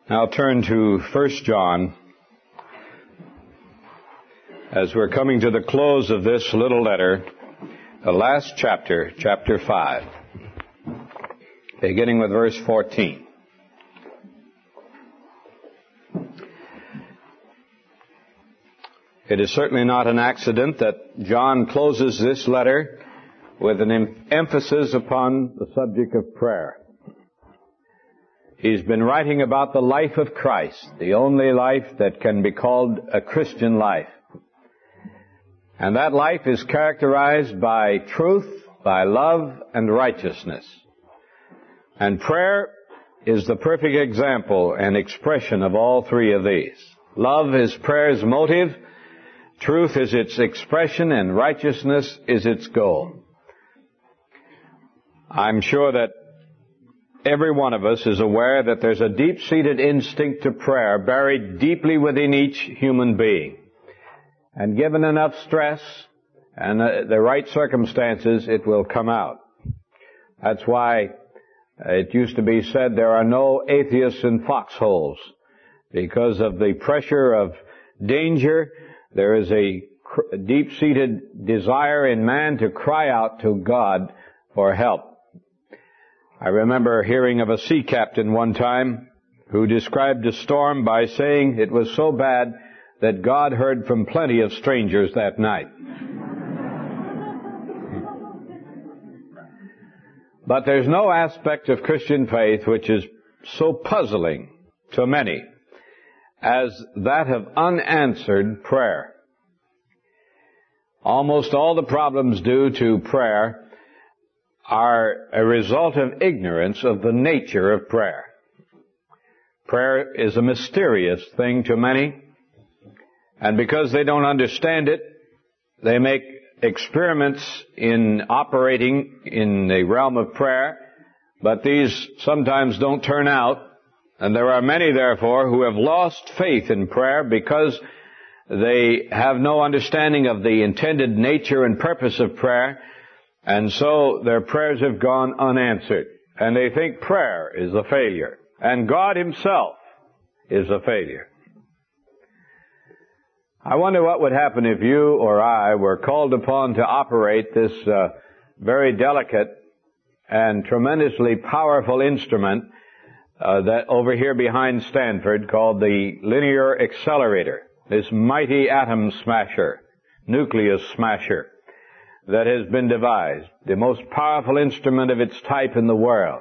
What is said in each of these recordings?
Now turn to 1 John as we're coming to the close of this little letter, the last chapter, chapter 5, beginning with verse 14. It is certainly not an accident that John closes this letter with an emphasis upon the subject of prayer. He's been writing about the life of Christ, the only life that can be called a Christian life. And that life is characterized by truth, by love, and righteousness. And prayer is the perfect example and expression of all three of these. Love is prayer's motive, truth is its expression, and righteousness is its goal. I'm sure that every one of us is aware that there's a deep-seated instinct to prayer buried deeply within each human being. And given enough stress and the right circumstances, it will come out. That's why it used to be said there are no atheists in foxholes. Because of the pressure of danger, there is a deep-seated desire in man to cry out to God for help. I remember hearing of a sea captain one time who described a storm by saying it was so bad that God heard from plenty of strangers that night. But there's no aspect of Christian faith which is so puzzling to many as that of unanswered prayer. Almost all the problems due to prayer are a result of ignorance of the nature of prayer. Prayer is a mysterious thing to many, and because they don't understand it, they make experiments in operating in the realm of prayer, but these sometimes don't turn out, and there are many, therefore, who have lost faith in prayer because they have no understanding of the intended nature and purpose of prayer, and so their prayers have gone unanswered. And they think prayer is a failure. And God Himself is a failure. I wonder what would happen if you or I were called upon to operate this very delicate and tremendously powerful instrument that over here behind Stanford called the linear accelerator, this mighty atom smasher, nucleus smasher, that has been devised, the most powerful instrument of its type in the world.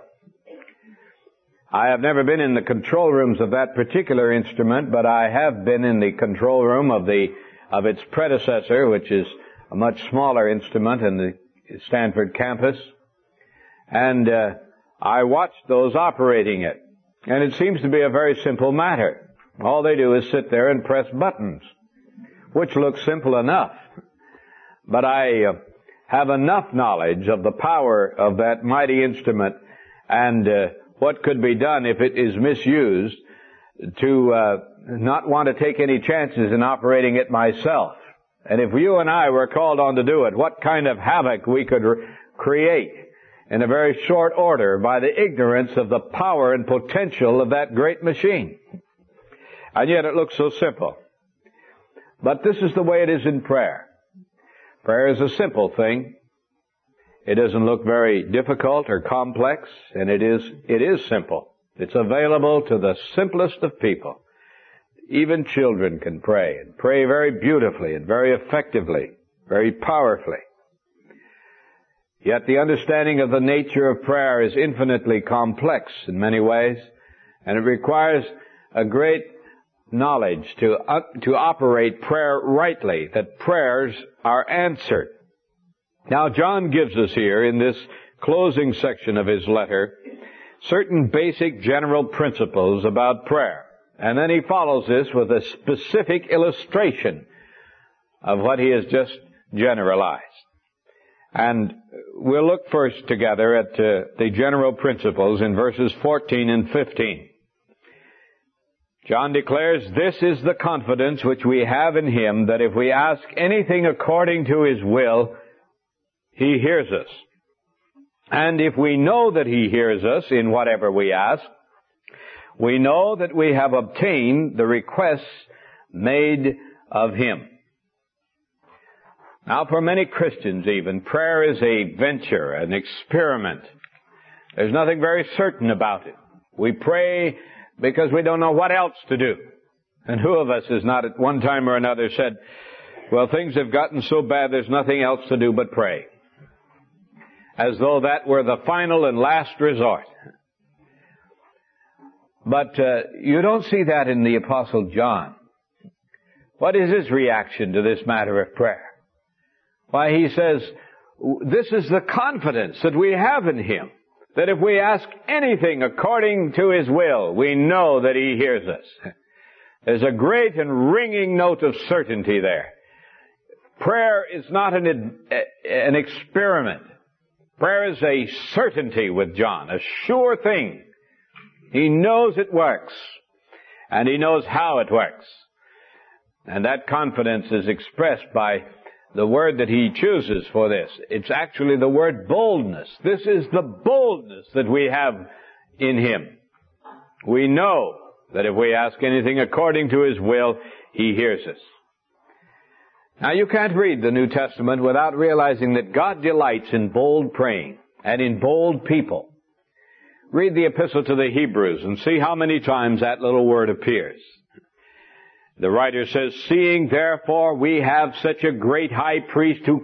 I have never been in the control rooms of that particular instrument, but I have been in the control room of its predecessor, which is a much smaller instrument in the Stanford campus. And I watched those operating it. And it seems to be a very simple matter. All they do is sit there and press buttons, which looks simple enough. But I have enough knowledge of the power of that mighty instrument and what could be done if it is misused to not want to take any chances in operating it myself. And if you and I were called on to do it, what kind of havoc we could create in a very short order by the ignorance of the power and potential of that great machine. And yet it looks so simple. But this is the way it is in prayer. Prayer is a simple thing. It doesn't look very difficult or complex, and it is simple. It's available to the simplest of people. Even children can pray, and pray very beautifully and very effectively, very powerfully. Yet the understanding of the nature of prayer is infinitely complex in many ways, and it requires a great knowledge to operate prayer rightly, that prayers are answered. Now, John gives us here in this closing section of his letter certain basic general principles about prayer. And then he follows this with a specific illustration of what he has just generalized. And we'll look first together at the general principles in verses 14 and 15. John declares, "This is the confidence which we have in Him, that if we ask anything according to His will, He hears us. And if we know that He hears us in whatever we ask, we know that we have obtained the requests made of Him. Now, for many Christians even, prayer is a venture, an experiment. There's nothing very certain about it. We pray because we don't know what else to do. And who of us has not at one time or another said, well, things have gotten so bad there's nothing else to do but pray. As though that were the final and last resort. But you don't see that in the Apostle John. What is his reaction to this matter of prayer? Why, he says, this is the confidence that we have in Him, that if we ask anything according to His will, we know that He hears us. There's a great and ringing note of certainty there. Prayer is not an experiment. Prayer is a certainty with John, a sure thing. He knows it works, and he knows how it works. And that confidence is expressed by the word that he chooses for this. It's actually the word boldness. This is the boldness that we have in Him. We know that if we ask anything according to His will, He hears us. Now, you can't read the New Testament without realizing that God delights in bold praying and in bold people. Read the Epistle to the Hebrews and see how many times that little word appears. The writer says, seeing therefore we have such a great high priest who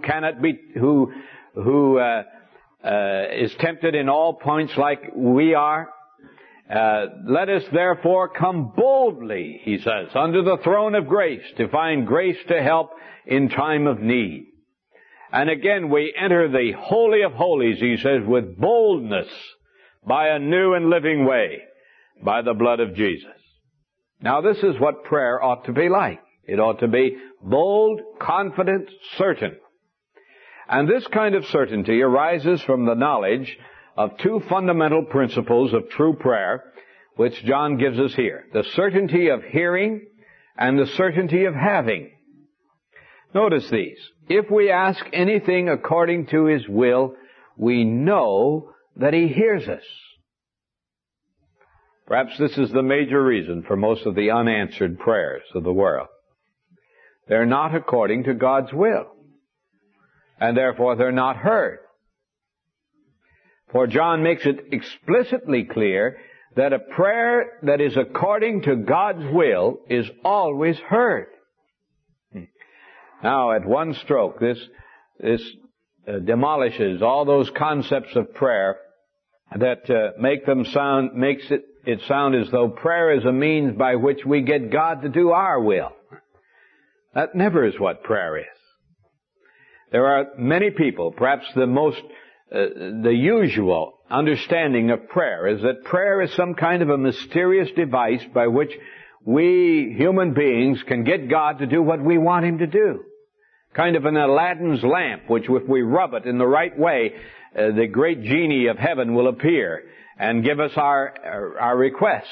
is tempted in all points like we are, let us therefore come boldly, he says, under the throne of grace to find grace to help in time of need. And again, we enter the Holy of Holies, he says, with boldness by a new and living way, by the blood of Jesus. Now, this is what prayer ought to be like. It ought to be bold, confident, certain. And this kind of certainty arises from the knowledge of two fundamental principles of true prayer, which John gives us here. The certainty of hearing and the certainty of having. Notice these. If we ask anything according to His will, we know that He hears us. Perhaps this is the major reason for most of the unanswered prayers of the world. They're not according to God's will, and therefore they're not heard. For John makes it explicitly clear that a prayer that is according to God's will is always heard. Now, at one stroke, this demolishes all those concepts of prayer that makes it sound as though prayer is a means by which we get God to do our will. That never is what prayer is. There are many people, perhaps the usual understanding of prayer is that prayer is some kind of a mysterious device by which we human beings can get God to do what we want Him to do. Kind of an Aladdin's lamp, which if we rub it in the right way, the great genie of heaven will appear and give us our requests.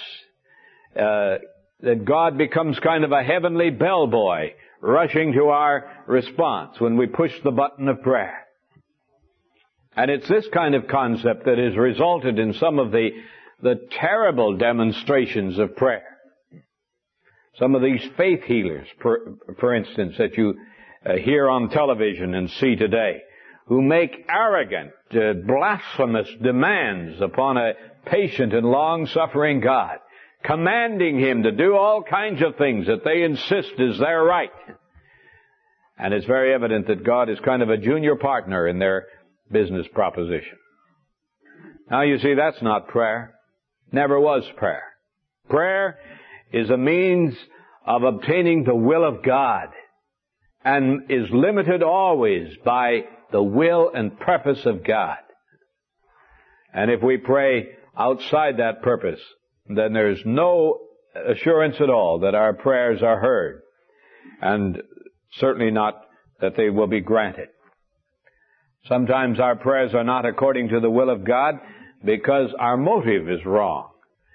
That God becomes kind of a heavenly bellboy rushing to our response when we push the button of prayer. And it's this kind of concept that has resulted in some of the terrible demonstrations of prayer. Some of these faith healers, for instance, that you hear on television and see today, who make arrogant, blasphemous demands upon a patient and long-suffering God, commanding Him to do all kinds of things that they insist is their right. And it's very evident that God is kind of a junior partner in their business proposition. Now, you see, that's not prayer. Never was prayer. Prayer is a means of obtaining the will of God and is limited always by the will and purpose of God. And if we pray outside that purpose, then there's no assurance at all that our prayers are heard, and certainly not that they will be granted. Sometimes our prayers are not according to the will of God because our motive is wrong.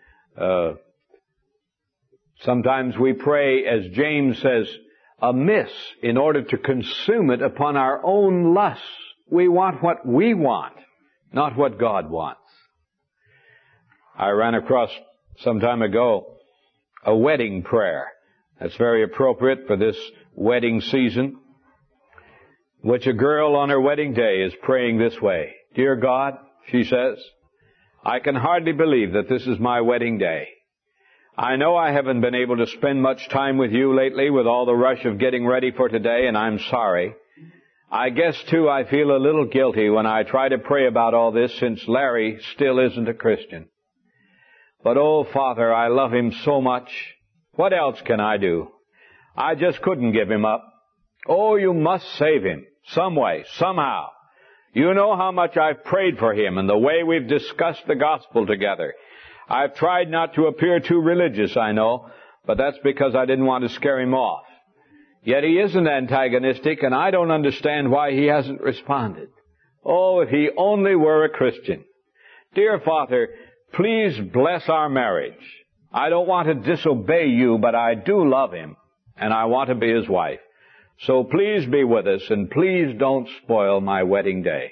Sometimes we pray, as James says, amiss in order to consume it upon our own lusts. We want what we want, not what God wants. I ran across some time ago a wedding prayer that's very appropriate for this wedding season, which a girl on her wedding day is praying this way. Dear God, she says, I can hardly believe that this is my wedding day. I know I haven't been able to spend much time with you lately with all the rush of getting ready for today, and I'm sorry. I guess, too, I feel a little guilty when I try to pray about all this since Larry still isn't a Christian. But, oh, Father, I love him so much. What else can I do? I just couldn't give him up. Oh, you must save him. Some way, somehow. You know how much I've prayed for him and the way we've discussed the gospel together. I've tried not to appear too religious, I know, but that's because I didn't want to scare him off. Yet he isn't antagonistic, and I don't understand why he hasn't responded. Oh, if he only were a Christian. Dear Father, please bless our marriage. I don't want to disobey you, but I do love him, and I want to be his wife. So please be with us, and please don't spoil my wedding day.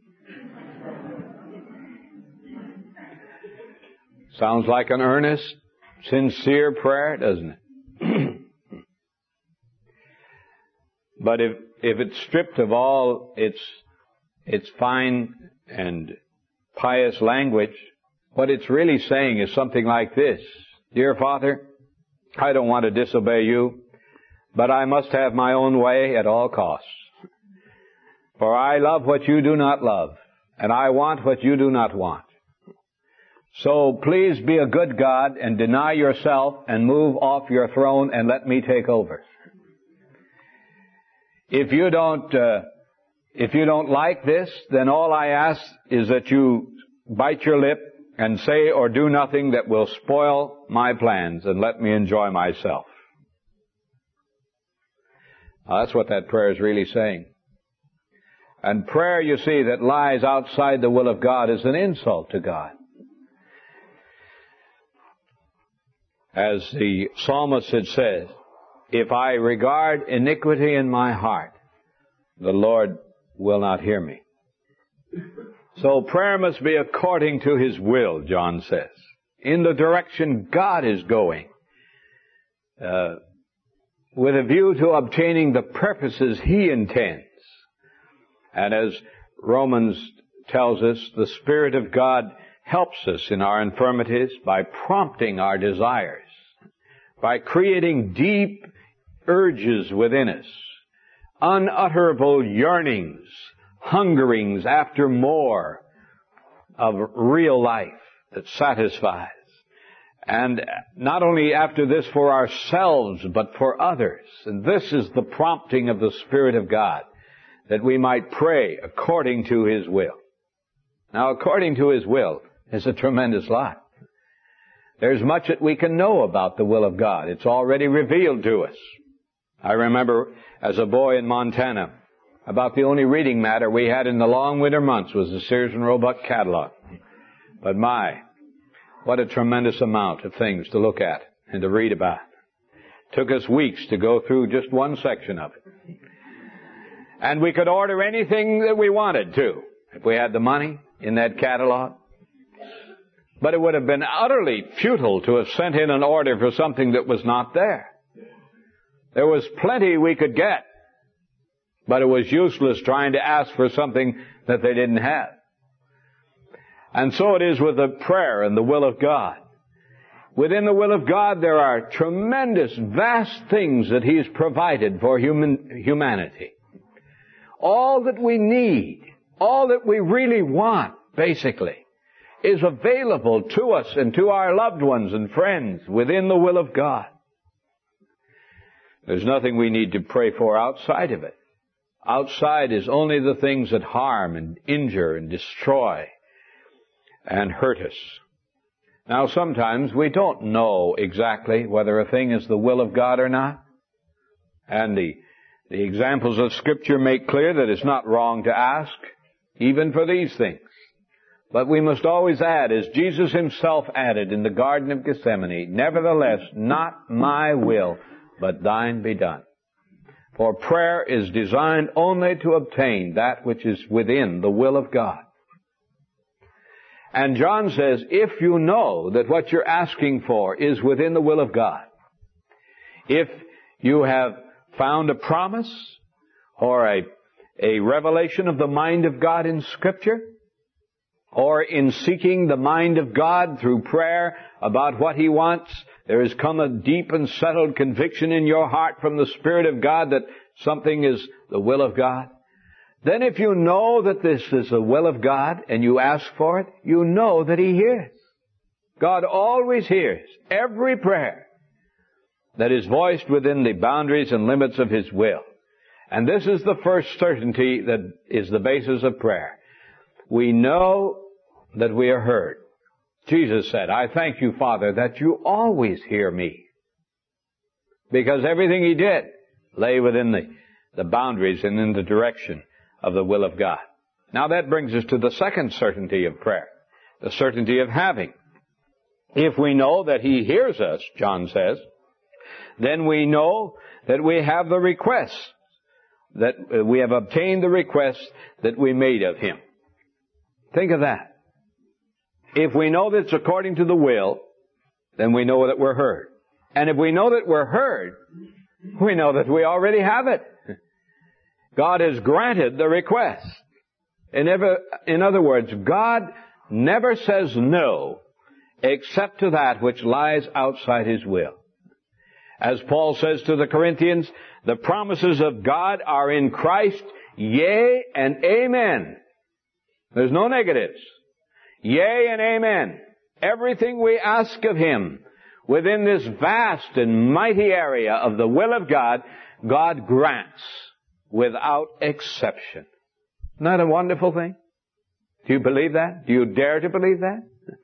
Sounds like an earnest, sincere prayer, doesn't it? But if it's stripped of all its fine and pious language, what it's really saying is something like this. Dear Father, I don't want to disobey you, but I must have my own way at all costs. For I love what you do not love, and I want what you do not want. So please be a good God and deny yourself and move off your throne and let me take over. If you don't like this, then all I ask is that you bite your lip and say or do nothing that will spoil my plans and let me enjoy myself. Now, that's what that prayer is really saying. And prayer, you see, that lies outside the will of God is an insult to God. As the psalmist had said, if I regard iniquity in my heart, the Lord will not hear me. So prayer must be according to His will, John says, in the direction God is going, with a view to obtaining the purposes He intends. And as Romans tells us, the Spirit of God helps us in our infirmities by prompting our desires, by creating deep urges within us, unutterable yearnings, hungerings after more of real life that satisfies. And not only after this for ourselves, but for others. And this is the prompting of the Spirit of God, that we might pray according to His will. Now, according to His will is a tremendous lot. There's much that we can know about the will of God. It's already revealed to us. I remember as a boy in Montana, about the only reading matter we had in the long winter months was the Sears and Roebuck catalog. But my, what a tremendous amount of things to look at and to read about. Took us weeks to go through just one section of it. And we could order anything that we wanted to, if we had the money in that catalog. But it would have been utterly futile to have sent in an order for something that was not there. There was plenty we could get, but it was useless trying to ask for something that they didn't have. And so it is with the prayer and the will of God. Within the will of God, there are tremendous, vast things that He's provided for humanity. All that we need, all that we really want, basically, is available to us and to our loved ones and friends within the will of God. There's nothing we need to pray for outside of it. Outside is only the things that harm and injure and destroy and hurt us. Now, sometimes we don't know exactly whether a thing is the will of God or not. And the examples of Scripture make clear that it's not wrong to ask, even for these things. But we must always add, as Jesus Himself added in the Garden of Gethsemane, nevertheless, not my will, but thine be done. For prayer is designed only to obtain that which is within the will of God. And John says, if you know that what you're asking for is within the will of God, if you have found a promise or a revelation of the mind of God in Scripture, or in seeking the mind of God through prayer about what He wants, there has come a deep and settled conviction in your heart from the Spirit of God that something is the will of God, then if you know that this is the will of God and you ask for it, you know that He hears. God always hears every prayer that is voiced within the boundaries and limits of His will. And this is the first certainty that is the basis of prayer. We know that we are heard. Jesus said, I thank you, Father, that you always hear me. Because everything He did lay within the boundaries and in the direction of the will of God. Now that brings us to the second certainty of prayer, the certainty of having. If we know that He hears us, John says, then we know that we have the requests, that we have obtained the requests that we made of Him. Think of that. If we know that it's according to the will, then we know that we're heard. And if we know that we're heard, we know that we already have it. God has granted the request. In other words, God never says no except to that which lies outside His will. As Paul says to the Corinthians, the promises of God are in Christ, yea and amen. There's no negatives. Yea and amen. Everything we ask of Him within this vast and mighty area of the will of God, God grants without exception. Isn't that a wonderful thing? Do you believe that? Do you dare to believe that?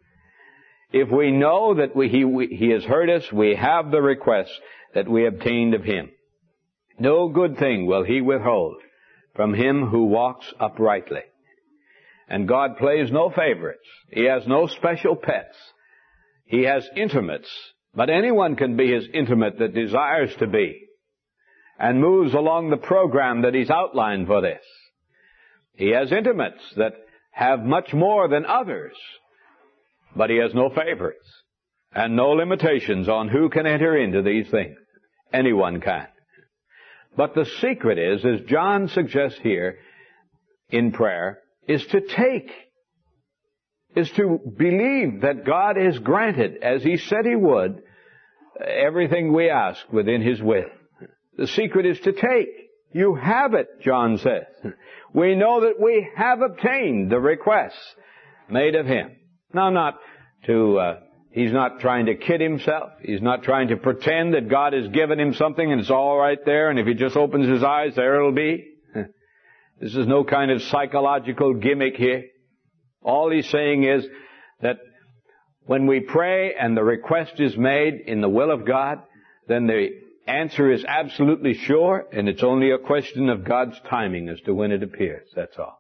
If we know that He has heard us, we have the requests that we obtained of Him. No good thing will He withhold from him who walks uprightly. And God plays no favorites. He has no special pets. He has intimates. But anyone can be His intimate that desires to be and moves along the program that He's outlined for this. He has intimates that have much more than others, but He has no favorites and no limitations on who can enter into these things. Anyone can. But the secret is, as John suggests here in prayer, is to take, is to believe that God has granted, as He said He would, everything we ask within His will. The secret is to take. You have it, John says. We know that we have obtained the requests made of Him. Now, He's not trying to kid Himself. He's not trying to pretend that God has given Him something and it's all right there, and if He just opens His eyes, there it'll be. This is no kind of psychological gimmick here. All He's saying is that when we pray and the request is made in the will of God, then the answer is absolutely sure, and it's only a question of God's timing as to when it appears. That's all.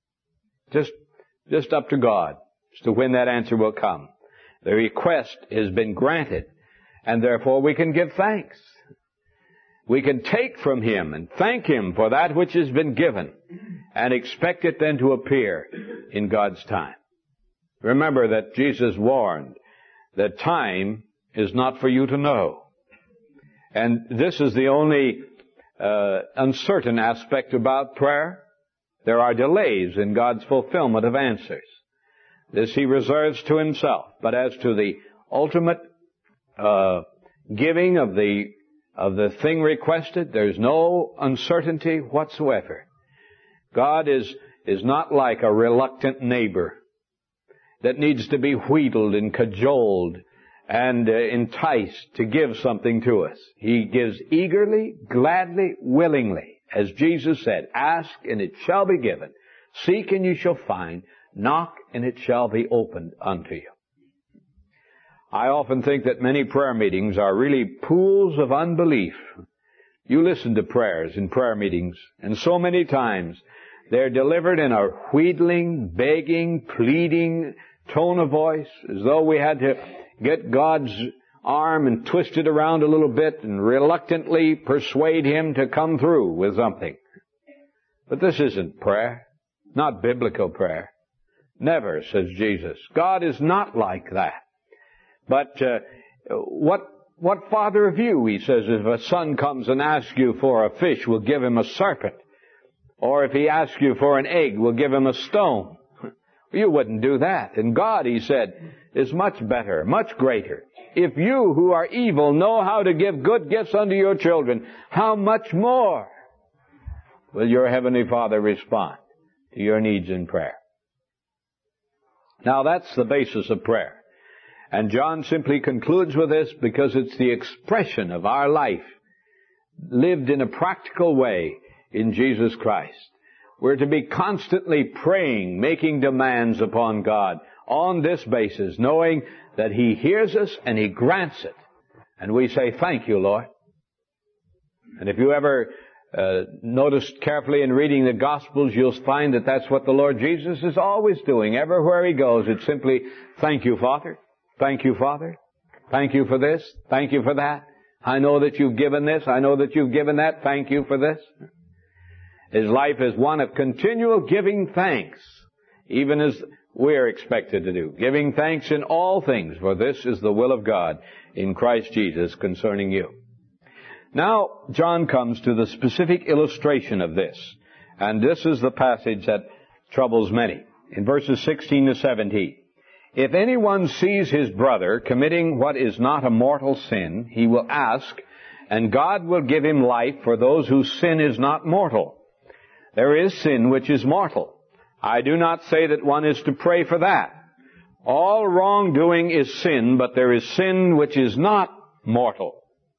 Just up to God as to when that answer will come. The request has been granted, and therefore we can give thanks. We can take from Him and thank Him for that which has been given and expect it then to appear in God's time. Remember that Jesus warned that time is not for you to know. And this is the only uncertain aspect about prayer. There are delays in God's fulfillment of answers. This He reserves to Himself. But as to the ultimate giving of the thing requested, there's no uncertainty whatsoever. God is not like a reluctant neighbor that needs to be wheedled and cajoled and enticed to give something to us. He gives eagerly, gladly, willingly. As Jesus said, ask and it shall be given. Seek and you shall find. Knock and it shall be opened unto you. I often think that many prayer meetings are really pools of unbelief. You listen to prayers in prayer meetings, and so many times they're delivered in a wheedling, begging, pleading tone of voice, as though we had to get God's arm and twist it around a little bit and reluctantly persuade Him to come through with something. But this isn't prayer, not biblical prayer. Never, says Jesus. God is not like that. But what father of you, he says, if a son comes and asks you for a fish, will give him a serpent? Or if he asks you for an egg, will give him a stone? You wouldn't do that. And God, he said, is much better, much greater. If you who are evil know how to give good gifts unto your children, how much more will your Heavenly Father respond to your needs in prayer? Now that's the basis of prayer. And John simply concludes with this because it's the expression of our life lived in a practical way in Jesus Christ. We're to be constantly praying, making demands upon God on this basis, knowing that He hears us and He grants it. And we say, thank you, Lord. And if you ever noticed carefully in reading the Gospels, you'll find that that's what the Lord Jesus is always doing. Everywhere He goes, it's simply, thank you, Father. Thank you, Father. Thank you for this. Thank you for that. I know that you've given this. I know that you've given that. Thank you for this. His life is one of continual giving thanks, even as we're expected to do. Giving thanks in all things, for this is the will of God in Christ Jesus concerning you. Now, John comes to the specific illustration of this. And this is the passage that troubles many. In verses 16 to 17. If anyone sees his brother committing what is not a mortal sin, he will ask, and God will give him life for those whose sin is not mortal. There is sin which is mortal. I do not say that one is to pray for that. All wrongdoing is sin, but there is sin which is not mortal.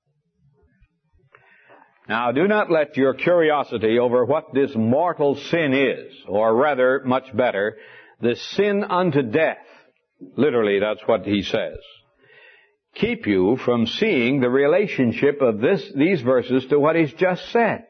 Now, do not let your curiosity over what this mortal sin is, or rather, much better, the sin unto death. Literally, that's what he says. Keep you from seeing the relationship of these verses to what he's just said.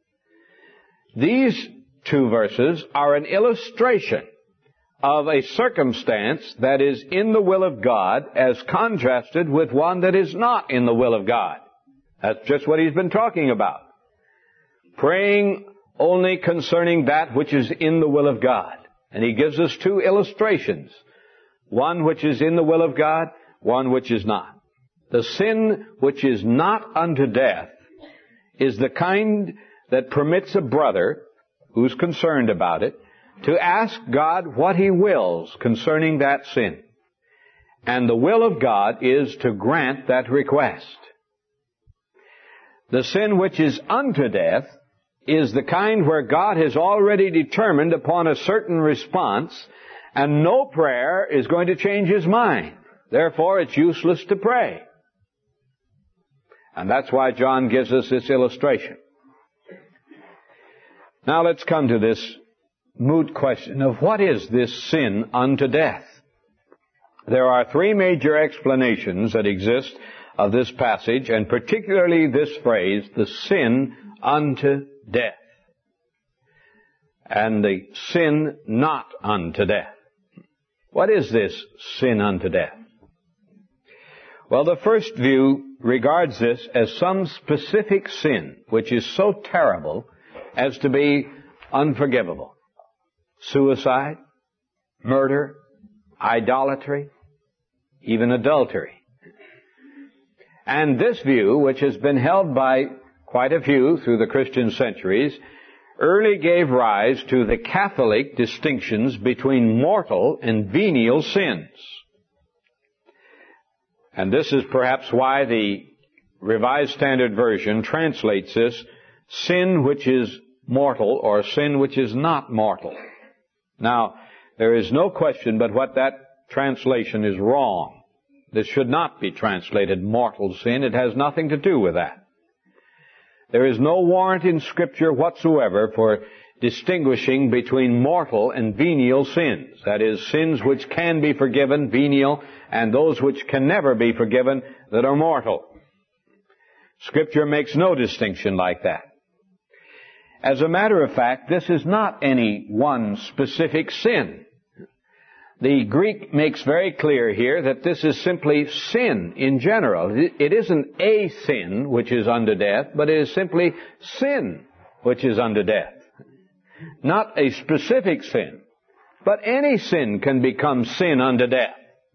These two verses are an illustration of a circumstance that is in the will of God as contrasted with one that is not in the will of God. That's just what he's been talking about. Praying only concerning that which is in the will of God. And he gives us two illustrations. One which is in the will of God, one which is not. The sin which is not unto death is the kind that permits a brother who's concerned about it to ask God what he wills concerning that sin. And the will of God is to grant that request. The sin which is unto death is the kind where God has already determined upon a certain response, and no prayer is going to change his mind. Therefore, it's useless to pray. And that's why John gives us this illustration. Now let's come to this moot question of what is this sin unto death? There are three major explanations that exist of this passage, and particularly this phrase, the sin unto death, and the sin not unto death. What is this sin unto death? Well, the first view regards this as some specific sin which is so terrible as to be unforgivable. Suicide, murder, idolatry, even adultery. And this view, which has been held by quite a few through the Christian centuries, early gave rise to the Catholic distinctions between mortal and venial sins. And this is perhaps why the Revised Standard Version translates this sin which is mortal or sin which is not mortal. Now, there is no question but what that translation is wrong. This should not be translated mortal sin. It has nothing to do with that. There is no warrant in Scripture whatsoever for distinguishing between mortal and venial sins. That is, sins which can be forgiven, venial, and those which can never be forgiven, that are mortal. Scripture makes no distinction like that. As a matter of fact, this is not any one specific sin. The Greek makes very clear here that this is simply sin in general. It isn't a sin which is unto death, but it is simply sin which is unto death. Not a specific sin, But any sin can become sin unto death.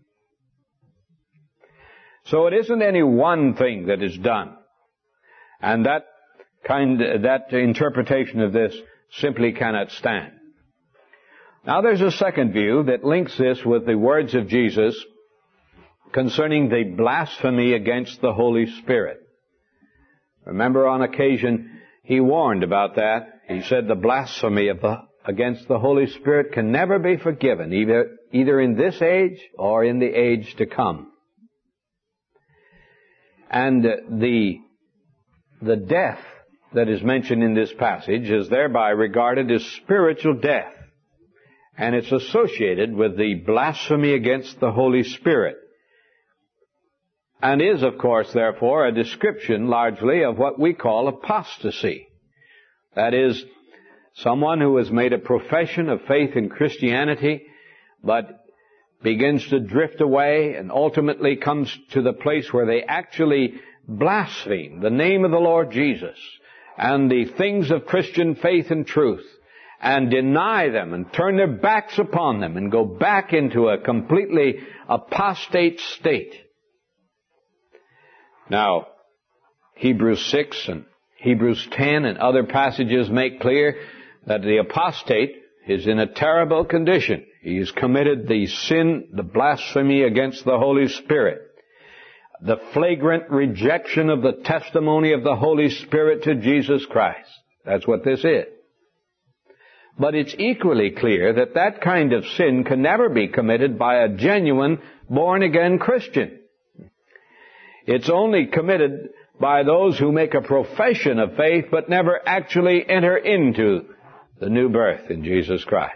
So it isn't any one thing that is done. And that interpretation of this simply cannot stand. Now there's a second view that links this with the words of Jesus concerning the blasphemy against the Holy Spirit. Remember, on occasion, he warned about that. He said the blasphemy against the Holy Spirit can never be forgiven, either in this age or in the age to come. And the death that is mentioned in this passage is thereby regarded as spiritual death. And it's associated with the blasphemy against the Holy Spirit. And is, of course, therefore, a description largely of what we call apostasy. That is, someone who has made a profession of faith in Christianity, but begins to drift away and ultimately comes to the place where they actually blaspheme the name of the Lord Jesus and the things of Christian faith and truth, and deny them and turn their backs upon them and go back into a completely apostate state. Now, Hebrews 6 and Hebrews 10 and other passages make clear that the apostate is in a terrible condition. He has committed the sin, the blasphemy against the Holy Spirit, the flagrant rejection of the testimony of the Holy Spirit to Jesus Christ. That's what this is. But it's equally clear that that kind of sin can never be committed by a genuine born-again Christian. It's only committed by those who make a profession of faith but never actually enter into the new birth in Jesus Christ.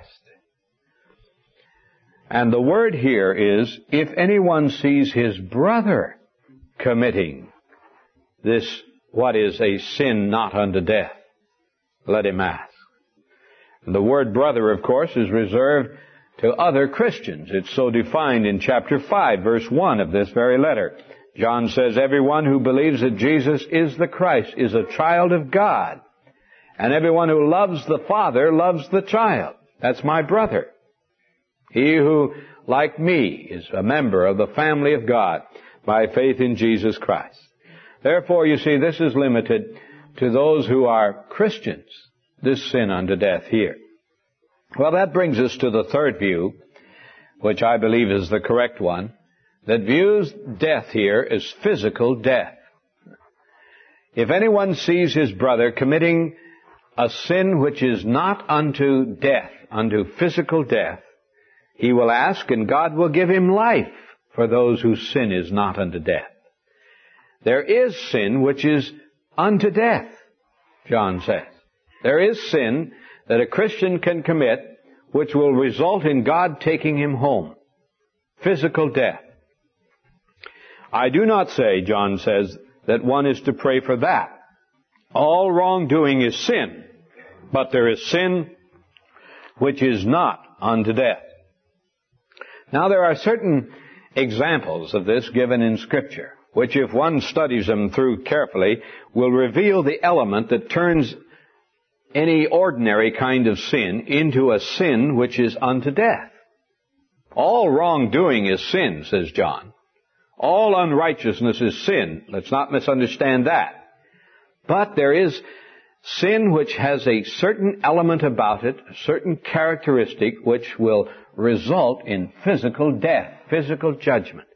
And the word here is, if anyone sees his brother committing this, what is a sin not unto death, let him ask. And the word brother, of course, is reserved to other Christians. It's so defined in chapter 5, verse 1 of this very letter. John says, everyone who believes that Jesus is the Christ is a child of God. And everyone who loves the Father loves the child. That's my brother. He who, like me, is a member of the family of God by faith in Jesus Christ. Therefore, you see, this is limited to those who are Christians, this sin unto death here. Well, that brings us to the third view, which I believe is the correct one, that views death here as physical death. If anyone sees his brother committing a sin which is not unto death, unto physical death, he will ask, and God will give him life for those whose sin is not unto death. There is sin which is unto death, John says. There is sin that a Christian can commit which will result in God taking him home. Physical death. I do not say, John says, that one is to pray for that. All wrongdoing is sin, but there is sin which is not unto death. Now there are certain examples of this given in Scripture, which if one studies them through carefully, will reveal the element that turns any ordinary kind of sin into a sin which is unto death. All wrongdoing is sin, says John. All unrighteousness is sin. Let's not misunderstand that. But there is sin which has a certain element about it, a certain characteristic which will result in physical death, physical judgment.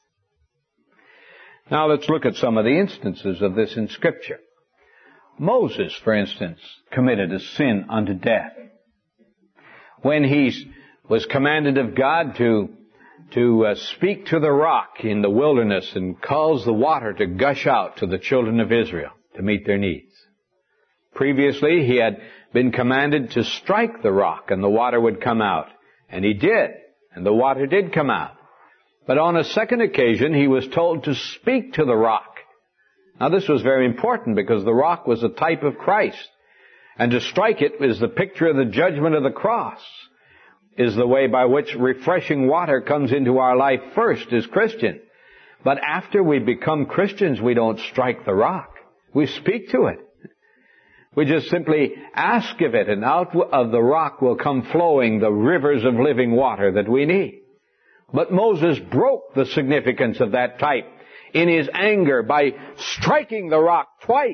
Now let's look at some of the instances of this in Scripture. Moses, for instance, committed a sin unto death. When he was commanded of God to speak to the rock in the wilderness and cause the water to gush out to the children of Israel to meet their needs. Previously, he had been commanded to strike the rock and the water would come out. And he did, and the water did come out. But on a second occasion, he was told to speak to the rock. Now this was very important because the rock was a type of Christ. And to strike it is the picture of the judgment of the cross, is the way by which refreshing water comes into our life first as Christians. But after we become Christians, we don't strike the rock. We speak to it. We just simply ask of it, and out of the rock will come flowing the rivers of living water that we need. But Moses broke the significance of that type in his anger by striking the rock twice.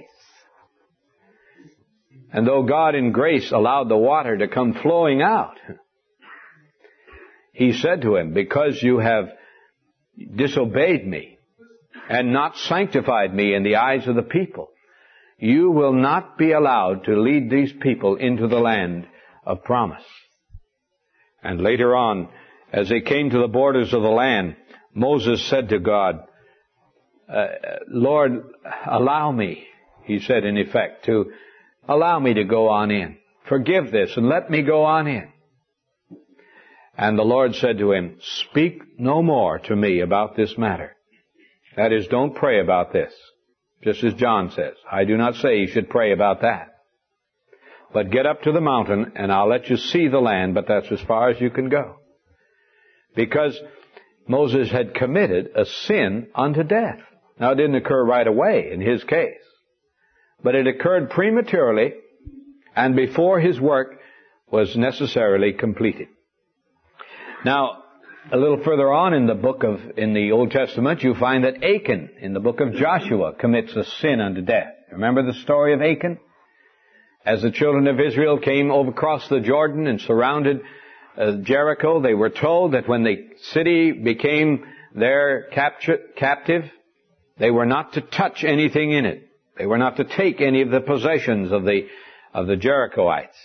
And though God in grace allowed the water to come flowing out, He said to him, because you have disobeyed me and not sanctified me in the eyes of the people, you will not be allowed to lead these people into the land of promise. And later on, as they came to the borders of the land, Moses said to God, Lord, allow me, he said in effect, to allow me to go on in. Forgive this and let me go on in. And the Lord said to him, speak no more to me about this matter. That is, don't pray about this. Just as John says, I do not say you should pray about that. But get up to the mountain and I'll let you see the land, but that's as far as you can go. Because Moses had committed a sin unto death. Now it didn't occur right away in his case, but it occurred prematurely and before his work was necessarily completed. Now, a little further on in the Old Testament, you find that Achan, in the book of Joshua, commits a sin unto death. Remember the story of Achan? As the children of Israel came over across the Jordan and surrounded Jericho, they were told that when the city became their captive, they were not to touch anything in it. They were not to take any of the possessions of the Jerichoites.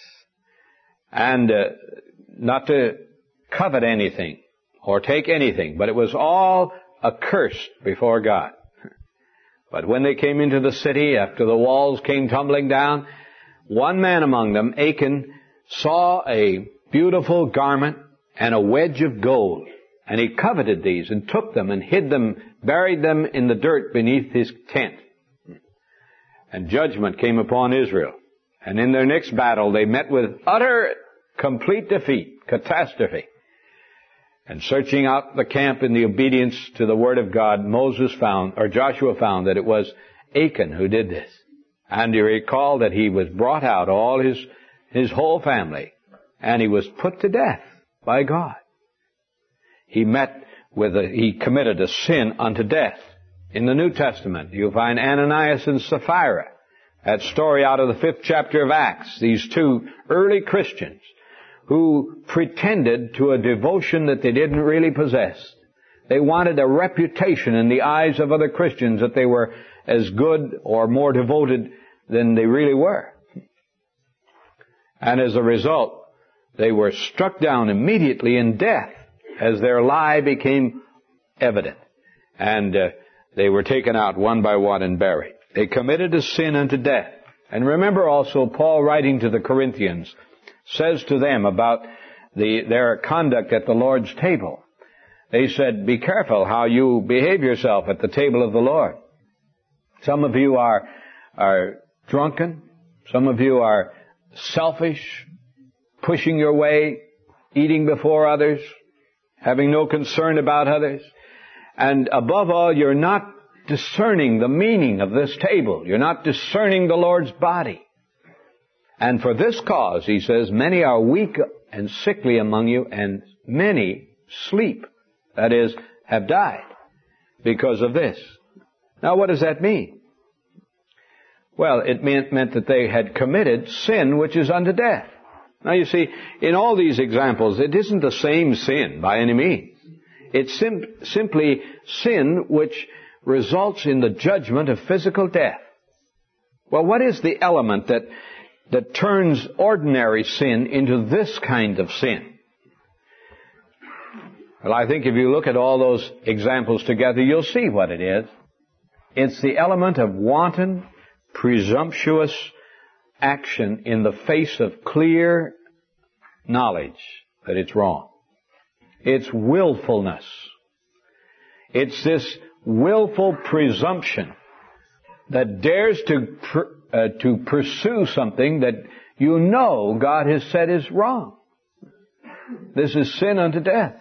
And not to covet anything or take anything, but it was all accursed before God. But when they came into the city, after the walls came tumbling down, one man among them, Achan, saw a beautiful garment and a wedge of gold, and he coveted these and took them and hid them, buried them in the dirt beneath his tent. And judgment came upon Israel. And in their next battle, they met with utter, complete defeat, catastrophe. And searching out the camp in the obedience to the Word of God, Joshua found that it was Achan who did this. And you recall that he was brought out, all his whole family, and he was put to death by God. He committed a sin unto death. In the New Testament, you'll find Ananias and Sapphira, that story out of the 5th chapter of Acts, these two early Christians who pretended to a devotion that they didn't really possess. They wanted a reputation in the eyes of other Christians that they were as good or more devoted than they really were. And as a result, they were struck down immediately in death as their lie became evident. And they were taken out one by one and buried. They committed a sin unto death. And remember also, Paul writing to the Corinthians says to them about their conduct at the Lord's table. They said, be careful how you behave yourself at the table of the Lord. Some of you are drunken. Some of you are selfish, pushing your way, eating before others, having no concern about others. And above all, you're not discerning the meaning of this table. You're not discerning the Lord's body. And for this cause, he says, many are weak and sickly among you, and many sleep. That is, have died because of this. Now, what does that mean? Well, it meant that they had committed sin which is unto death. Now, you see, in all these examples, it isn't the same sin by any means. It's simply sin which results in the judgment of physical death. Well, what is the element that turns ordinary sin into this kind of sin? Well, I think if you look at all those examples together, you'll see what it is. It's the element of wanton, presumptuous action in the face of clear knowledge that it's wrong. It's willfulness. It's this willful presumption that dares to pursue something that you know God has said is wrong. This is sin unto death.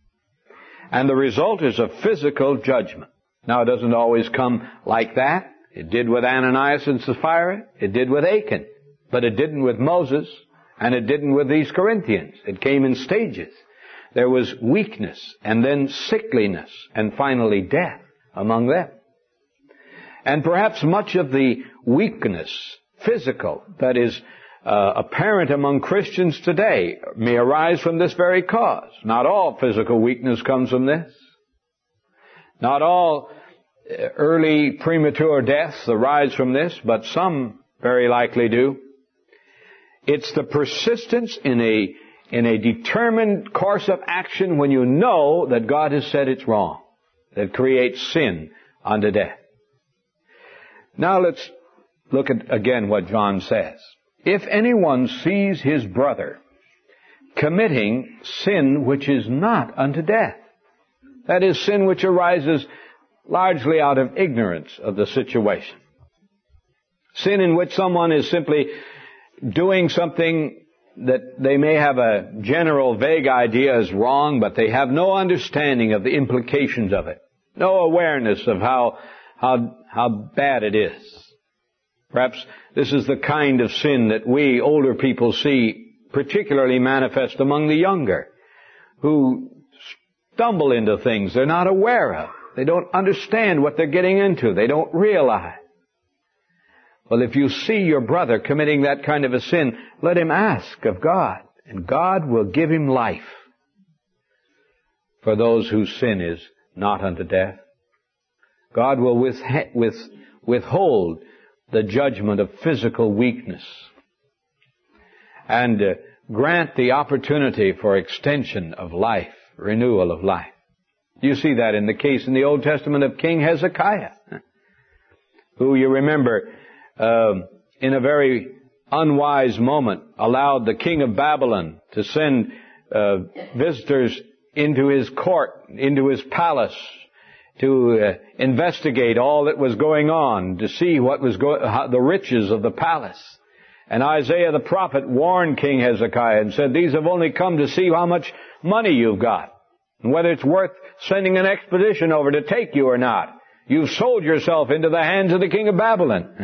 And the result is a physical judgment. Now, it doesn't always come like that, It did with Ananias and Sapphira. It did with Achan. But it didn't with Moses, and it didn't with these Corinthians. It came in stages. There was weakness, and then sickliness, and finally death among them. And perhaps much of the weakness, physical, that is apparent among Christians today may arise from this very cause. Not all physical weakness comes from this. Not all early premature deaths arise from this, but some very likely do. It's the persistence in a determined course of action when you know that God has said it's wrong, that creates sin unto death. Now let's look at again what John says. If anyone sees his brother committing sin which is not unto death, that is, sin which arises largely out of ignorance of the situation. Sin in which someone is simply doing something that they may have a general vague idea is wrong, but they have no understanding of the implications of it. No awareness of how bad it is. Perhaps this is the kind of sin that we older people see particularly manifest among the younger, who stumble into things they're not aware of. They don't understand what they're getting into. They don't realize. Well, if you see your brother committing that kind of a sin, let him ask of God, and God will give him life for those whose sin is not unto death. God will withhold the judgment of physical weakness and grant the opportunity for extension of life, renewal of life. You see that in the case in the Old Testament of King Hezekiah, who you remember in a very unwise moment allowed the king of Babylon to send visitors into his court, into his palace, to investigate all that was going on, to see what was the riches of the palace. And Isaiah the prophet warned King Hezekiah and said, these have only come to see how much money you've got, and whether it's worth sending an expedition over to take you or not. You've sold yourself into the hands of the king of Babylon.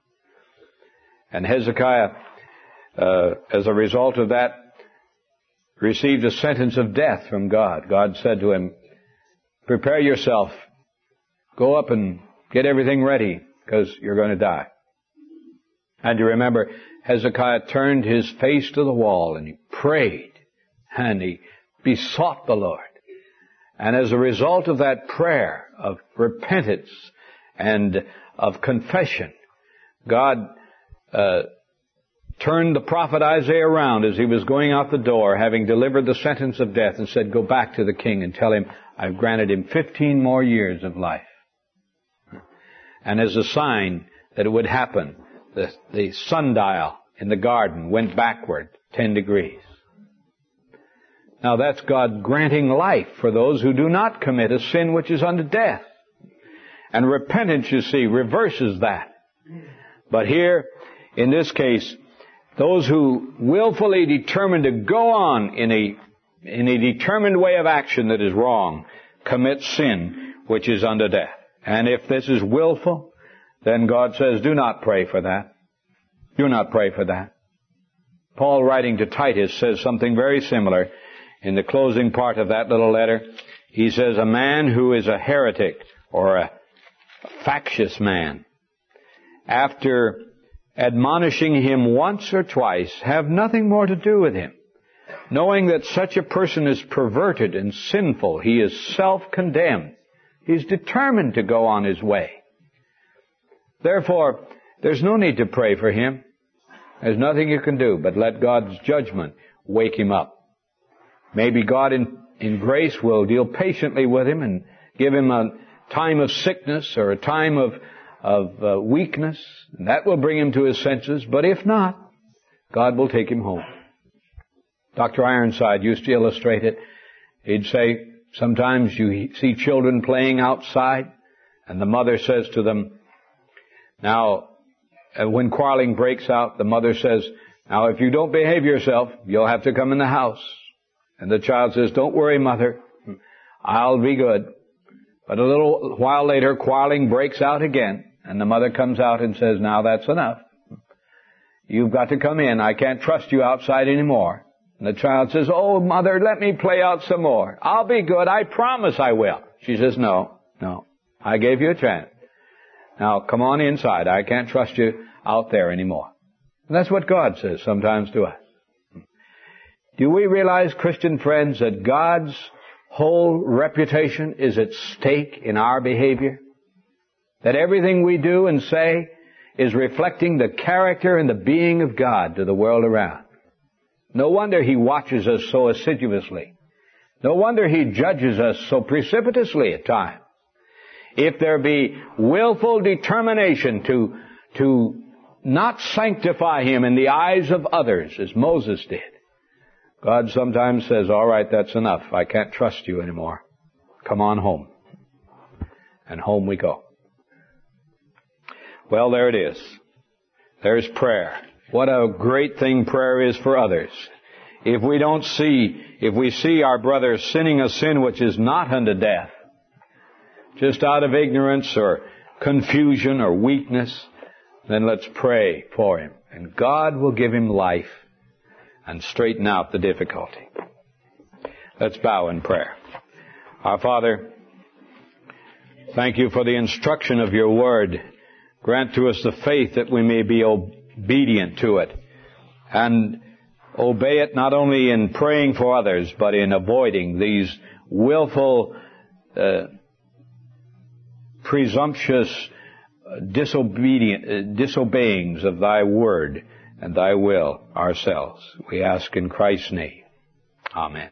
And Hezekiah, as a result of that, received a sentence of death from God. God said to him, prepare yourself. Go up and get everything ready, because you're going to die. And you remember, Hezekiah turned his face to the wall and he prayed and he besought the Lord. And as a result of that prayer of repentance and of confession, God turned the prophet Isaiah around as he was going out the door, having delivered the sentence of death, and said, go back to the king and tell him I've granted him 15 more years of life. And as a sign that it would happen, the sundial in the garden went backward 10 degrees. Now that's God granting life for those who do not commit a sin which is unto death. And repentance, you see, reverses that. But here, in this case, those who willfully determine to go on in a determined way of action that is wrong, commit sin which is unto death. And if this is willful, then God says, do not pray for that. Do not pray for that. Paul, writing to Titus, says something very similar in the closing part of that little letter. He says, a man who is a heretic or a factious man, after admonishing him once or twice, have nothing more to do with him. Knowing that such a person is perverted and sinful, he is self-condemned. He's determined to go on his way. Therefore, there's no need to pray for him. There's nothing you can do but let God's judgment wake him up. Maybe God in grace will deal patiently with him and give him a time of sickness or a time of weakness. And that will bring him to his senses. But if not, God will take him home. Dr. Ironside used to illustrate it. He'd say, sometimes you see children playing outside, and the mother says to them, now, when quarreling breaks out, the mother says, now, if you don't behave yourself, you'll have to come in the house. And the child says, don't worry, mother, I'll be good. But a little while later, quarreling breaks out again, And the mother comes out and says, now that's enough. You've got to come in. I can't trust you outside anymore. And the child says, oh, mother, let me play out some more. I'll be good. I promise I will. She says, no. I gave you a chance. Now come on inside. I can't trust you out there anymore. And that's what God says sometimes to us. Do we realize, Christian friends, that God's whole reputation is at stake in our behavior? That everything we do and say is reflecting the character and the being of God to the world around. No wonder He watches us so assiduously. No wonder He judges us so precipitously at times. If there be willful determination to not sanctify Him in the eyes of others, as Moses did, God sometimes says, all right, that's enough. I can't trust you anymore. Come on home. And home we go. Well, there it is. There's prayer. What a great thing prayer is for others. If we see our brother sinning a sin which is not unto death, just out of ignorance or confusion or weakness, then let's pray for him. And God will give him life and straighten out the difficulty. Let's bow in prayer. Our Father, thank you for the instruction of your word. Grant to us the faith that we may be obedient to it and obey it not only in praying for others, but in avoiding these willful, presumptuous disobeyings of thy word and thy will ourselves. We ask in Christ's name. Amen.